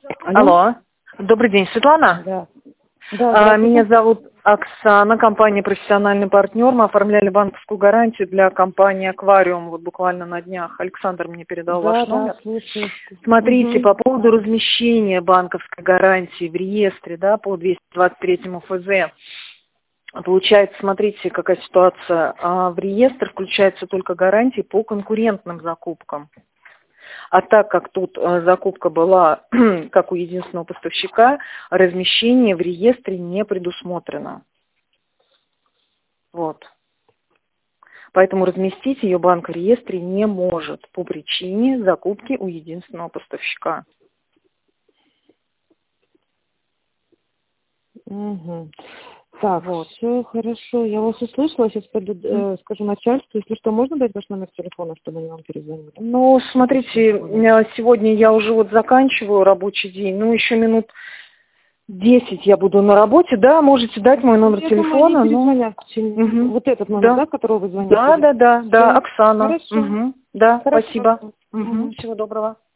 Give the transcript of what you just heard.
Алло. Алло. Добрый день, Светлана. Да. Да, Меня зовут Оксана, компания «Профессиональный партнер». Мы оформляли банковскую гарантию для компании «Аквариум» вот буквально на днях. Александр мне передал ваш номер. слушаю. Смотрите, по поводу размещения банковской гарантии в реестре, да, по 223 ФЗ. Получается, смотрите, какая ситуация. В реестр включаются только гарантии по конкурентным закупкам. А так как тут закупка была как у единственного поставщика, размещение в реестре не предусмотрено. Вот. Поэтому разместить ее банк в реестре не может по причине закупки у единственного поставщика. Угу. Так, Вот. все хорошо. Я вас услышала. Сейчас пойду, скажу начальству. Если что, можно дать ваш номер телефона, чтобы они вам перезвонили? Ну, смотрите, сегодня я уже вот заканчиваю рабочий день. Ну, еще минут 10 я буду на работе. Да, можете дать мой номер телефона. Вот этот номер, да, которого вы звоните? Да, Оксана. Хорошо. Да, Хорошо. спасибо. Всего доброго.